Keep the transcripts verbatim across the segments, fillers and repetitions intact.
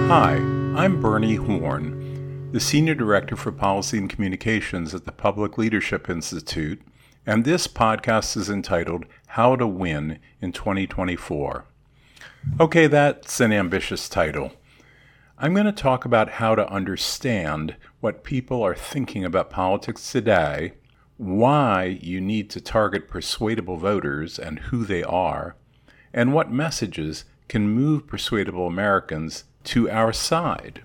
Hi, I'm Bernie Horn, the Senior Director for Policy and Communications at the Public Leadership Institute, and this podcast is entitled How to Win in twenty twenty-four. Okay, that's an ambitious title. I'm going to talk about how to understand what people are thinking about politics today, why you need to target persuadable voters and who they are, and what messages can move persuadable Americans to our side.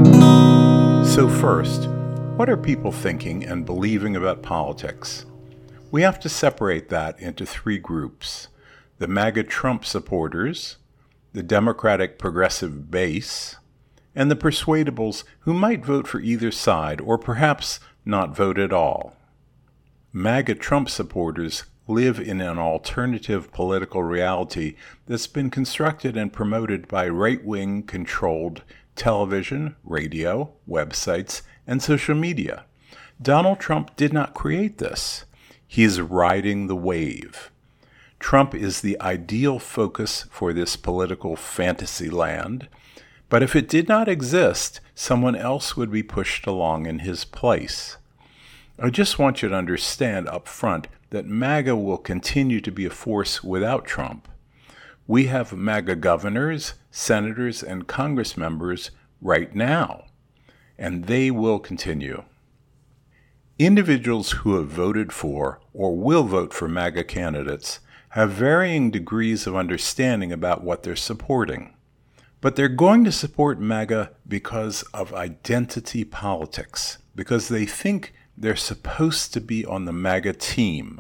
So first, what are people thinking and believing about politics? We have to separate that into three groups: the MAGA Trump supporters, the Democratic progressive base, and the persuadables who might vote for either side or perhaps not vote at all. MAGA Trump supporters live in an alternative political reality that's been constructed and promoted by right-wing controlled television, radio, websites, and social media. Donald Trump did not create this. He is riding the wave. Trump is the ideal focus for this political fantasy land, but if it did not exist, someone else would be pushed along in his place. I just want you to understand up front that MAGA will continue to be a force without Trump. We have MAGA governors, senators, and Congress members right now, and they will continue. Individuals who have voted for or will vote for MAGA candidates have varying degrees of understanding about what they're supporting. But they're going to support MAGA because of identity politics, because they think they're supposed to be on the MAGA team.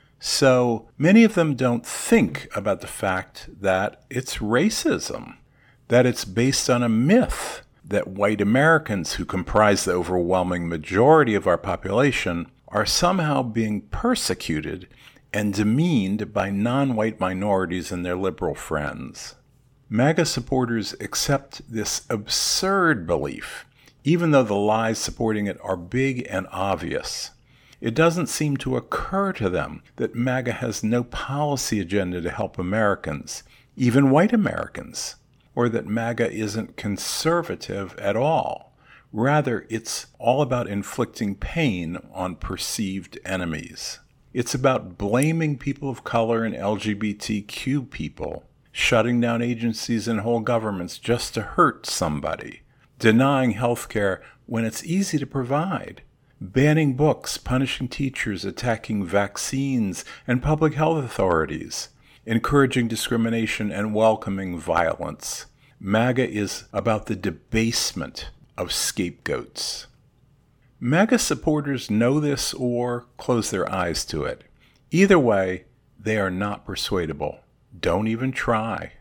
So many of them don't think about the fact that it's racism, that it's based on a myth, that white Americans, who comprise the overwhelming majority of our population, are somehow being persecuted and demeaned by non-white minorities and their liberal friends. MAGA supporters accept this absurd belief, even though the lies supporting it are big and obvious. It doesn't seem to occur to them that MAGA has no policy agenda to help Americans, even white Americans, or that MAGA isn't conservative at all. Rather, it's all about inflicting pain on perceived enemies. It's about blaming people of color and L G B T Q people, shutting down agencies and whole governments just to hurt somebody, denying health care when it's easy to provide, banning books, punishing teachers, attacking vaccines and public health authorities, encouraging discrimination and welcoming violence. MAGA is about the debasement of scapegoats. MAGA supporters know this or close their eyes to it. Either way, they are not persuadable. Don't even try.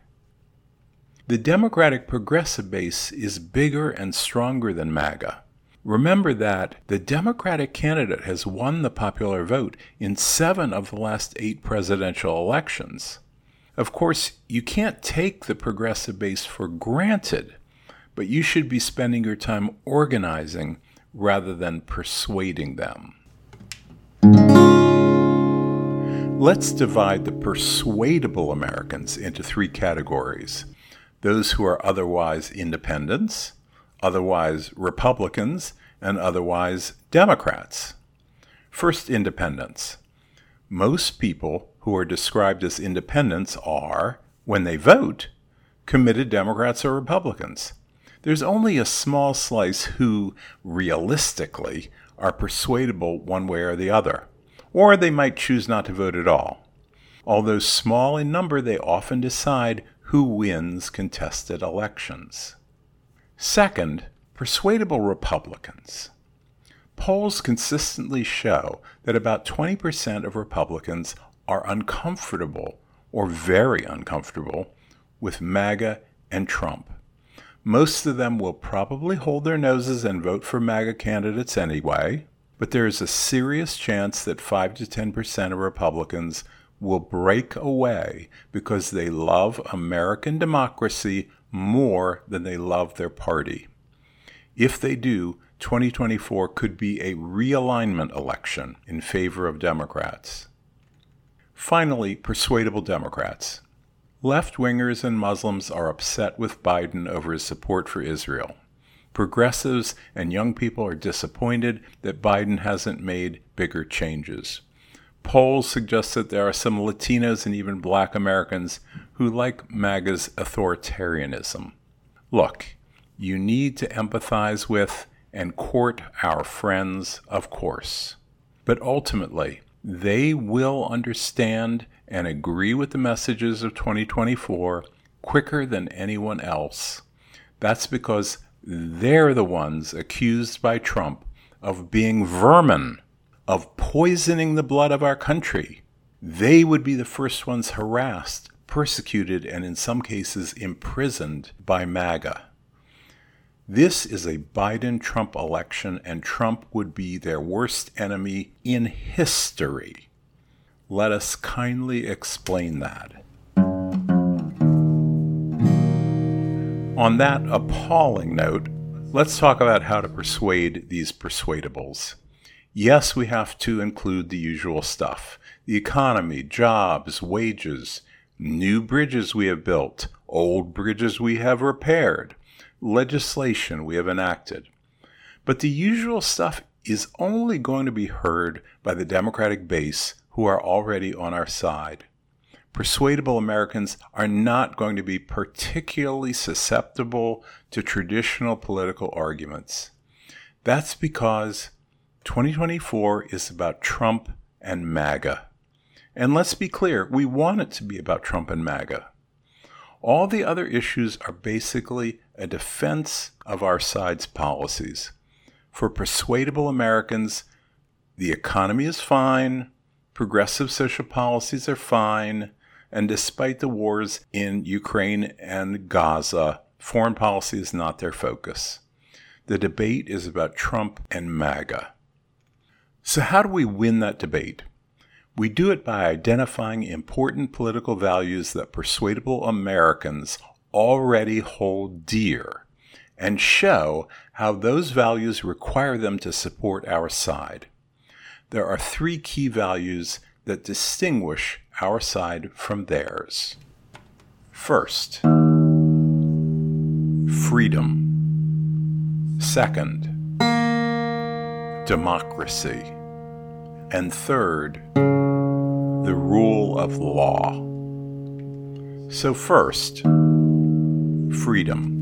The Democratic progressive base is bigger and stronger than MAGA. Remember that the Democratic candidate has won the popular vote in seven of the last eight presidential elections. Of course, you can't take the progressive base for granted, but you should be spending your time organizing rather than persuading them. Let's divide the persuadable Americans into three categories: those who are otherwise independents, otherwise Republicans, and otherwise Democrats. First, independents. Most people who are described as independents are, when they vote, committed Democrats or Republicans. There's only a small slice who, realistically, are persuadable one way or the other, or they might choose not to vote at all. Although small in number, they often decide who wins contested elections. Second, persuadable Republicans. Polls consistently show that about twenty percent of Republicans are uncomfortable or very uncomfortable with MAGA and Trump. Most of them will probably hold their noses and vote for MAGA candidates anyway, but there is a serious chance that five to ten percent of Republicans will break away because they love American democracy more than they love their party. If they do, twenty twenty-four could be a realignment election in favor of Democrats. Finally, persuadable Democrats. Left-wingers and Muslims are upset with Biden over his support for Israel. Progressives and young people are disappointed that Biden hasn't made bigger changes. Polls suggest that there are some Latinos and even Black Americans who like MAGA's authoritarianism. Look, you need to empathize with and court our friends, of course. But ultimately, they will understand and agree with the messages of twenty twenty-four quicker than anyone else. That's because they're the ones accused by Trump of being vermin, of poisoning the blood of our country. They would be the first ones harassed, persecuted, and in some cases imprisoned by MAGA. This is a Biden-Trump election, and Trump would be their worst enemy in history. Let us kindly explain that. On that appalling note, let's talk about how to persuade these persuadables. Yes, we have to include the usual stuff: the economy, jobs, wages, new bridges we have built, old bridges we have repaired, legislation we have enacted. But the usual stuff is only going to be heard by the Democratic base who are already on our side. Persuadable Americans are not going to be particularly susceptible to traditional political arguments. That's because twenty twenty-four is about Trump and MAGA. And let's be clear, we want it to be about Trump and MAGA. All the other issues are basically a defense of our side's policies. For persuadable Americans, the economy is fine, progressive social policies are fine, and despite the wars in Ukraine and Gaza, foreign policy is not their focus. The debate is about Trump and MAGA. So how do we win that debate? We do it by identifying important political values that persuadable Americans already hold dear, and show how those values require them to support our side. There are three key values that distinguish our side from theirs. First, freedom. Second, democracy. And third, the rule of law. So first, freedom.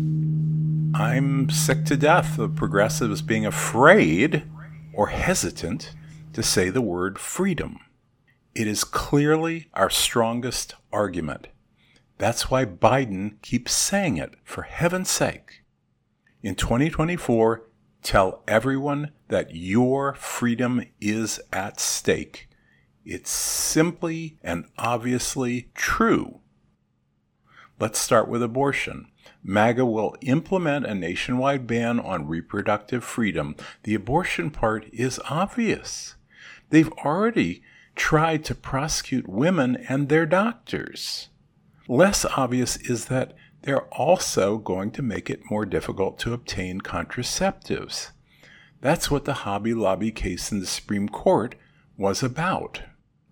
I'm sick to death of progressives being afraid or hesitant to say the word freedom. It is clearly our strongest argument. That's why Biden keeps saying it, for heaven's sake. In twenty twenty-four, tell everyone that your freedom is at stake. It's simply and obviously true. Let's start with abortion. MAGA will implement a nationwide ban on reproductive freedom. The abortion part is obvious. They've already tried to prosecute women and their doctors. Less obvious is that they're also going to make it more difficult to obtain contraceptives. That's what the Hobby Lobby case in the Supreme Court was about.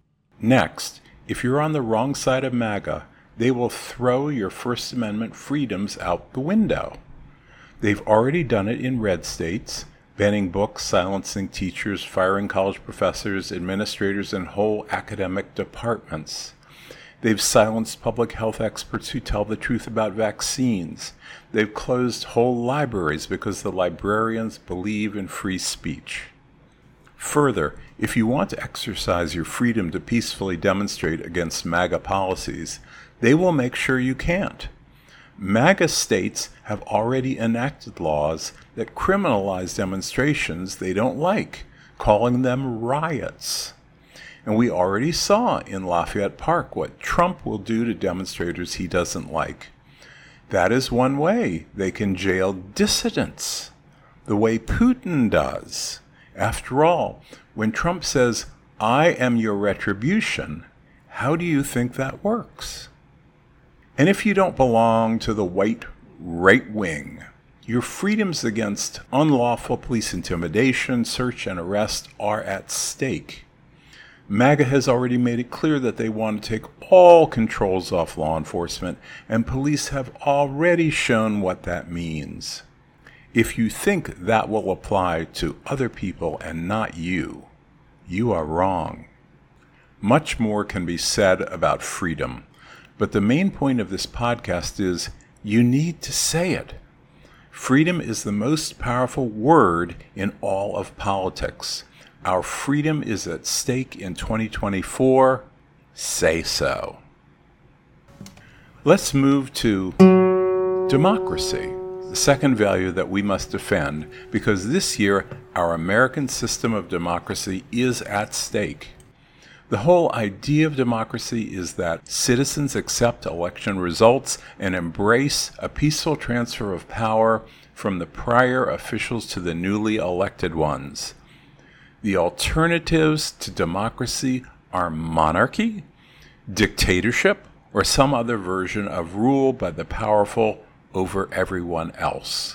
Next, if you're on the wrong side of MAGA, they will throw your First Amendment freedoms out the window. They've already done it in red states, banning books, silencing teachers, firing college professors, administrators, and whole academic departments. They've silenced public health experts who tell the truth about vaccines. They've closed whole libraries because the librarians believe in free speech. Further, if you want to exercise your freedom to peacefully demonstrate against MAGA policies, they will make sure you can't. MAGA states have already enacted laws that criminalize demonstrations they don't like, calling them riots. And we already saw in Lafayette Park what Trump will do to demonstrators he doesn't like. That is one way they can jail dissidents, the way Putin does. After all, when Trump says, "I am your retribution," how do you think that works? And if you don't belong to the white right wing, your freedoms against unlawful police intimidation, search, and arrest are at stake. MAGA has already made it clear that they want to take all controls off law enforcement, and police have already shown what that means. If you think that will apply to other people and not you, you are wrong. Much more can be said about freedom, but the main point of this podcast is you need to say it. Freedom is the most powerful word in all of politics. Our freedom is at stake in twenty twenty-four. Say so. Let's move to democracy, the second value that we must defend, because this year our American system of democracy is at stake. The whole idea of democracy is that citizens accept election results and embrace a peaceful transfer of power from the prior officials to the newly elected ones. The alternatives to democracy are monarchy, dictatorship, or some other version of rule by the powerful over everyone else.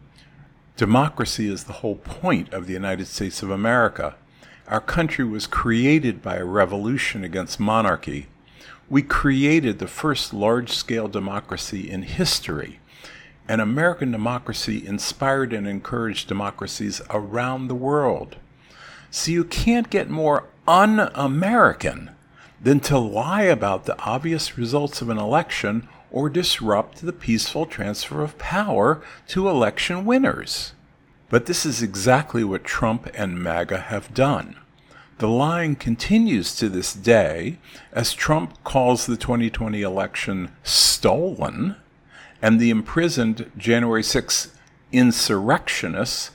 Democracy is the whole point of the United States of America. Our country was created by a revolution against monarchy. We created the first large-scale democracy in history, and American democracy inspired and encouraged democracies around the world. So you can't get more un-American than to lie about the obvious results of an election or disrupt the peaceful transfer of power to election winners. But this is exactly what Trump and MAGA have done. The lying continues to this day as Trump calls the twenty twenty election stolen and the imprisoned January sixth insurrectionists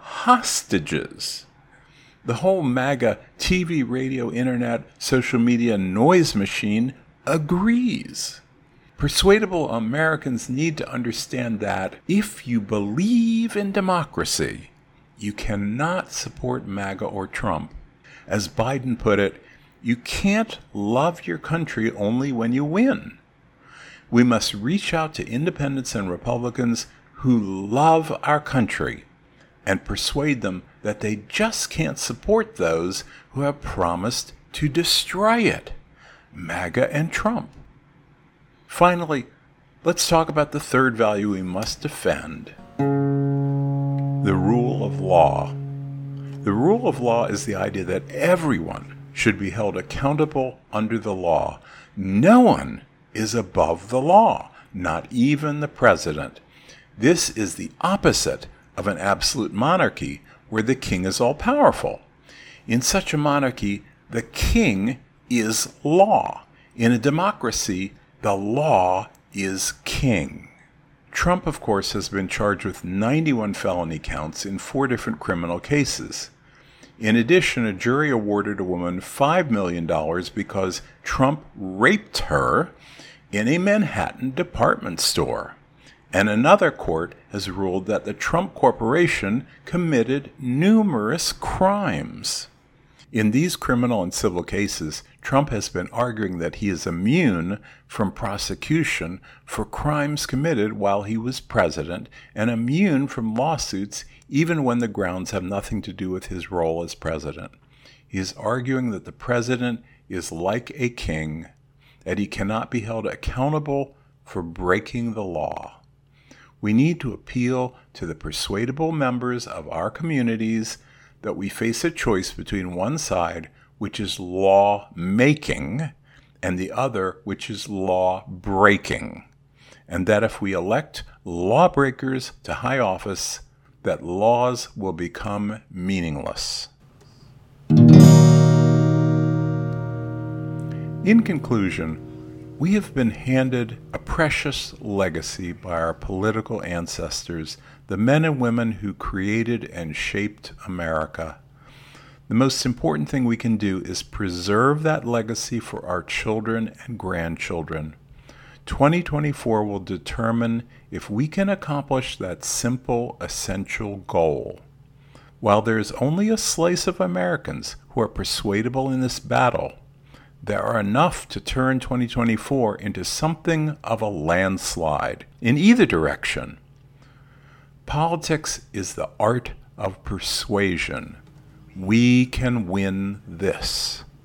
hostages. The whole MAGA T V, radio, internet, social media noise machine agrees. Persuadable Americans need to understand that if you believe in democracy, you cannot support MAGA or Trump. As Biden put it, you can't love your country only when you win. We must reach out to independents and Republicans who love our country and persuade them that they just can't support those who have promised to destroy it, MAGA and Trump. Finally, let's talk about the third value we must defend, the rule of law. The rule of law is the idea that everyone should be held accountable under the law. No one is above the law, not even the president. This is the opposite of an absolute monarchy where the king is all-powerful. In such a monarchy, the king is law. In a democracy, the law is king. Trump, of course, has been charged with ninety-one felony counts in four different criminal cases. In addition, a jury awarded a woman five million dollars because Trump raped her in a Manhattan department store. And another court has ruled that the Trump Corporation committed numerous crimes. In these criminal and civil cases, Trump has been arguing that he is immune from prosecution for crimes committed while he was president and immune from lawsuits even when the grounds have nothing to do with his role as president. He is arguing that the president is like a king, that he cannot be held accountable for breaking the law. We need to appeal to the persuadable members of our communities that we face a choice between one side, which is law-making, and the other, which is law-breaking, and that if we elect lawbreakers to high office, that laws will become meaningless. In conclusion, we have been handed a precious legacy by our political ancestors, the men and women who created and shaped America. The most important thing we can do is preserve that legacy for our children and grandchildren. twenty twenty-four will determine if we can accomplish that simple, essential goal. While there is only a slice of Americans who are persuadable in this battle, there are enough to turn twenty twenty-four into something of a landslide in either direction. Politics is the art of persuasion. We can win this.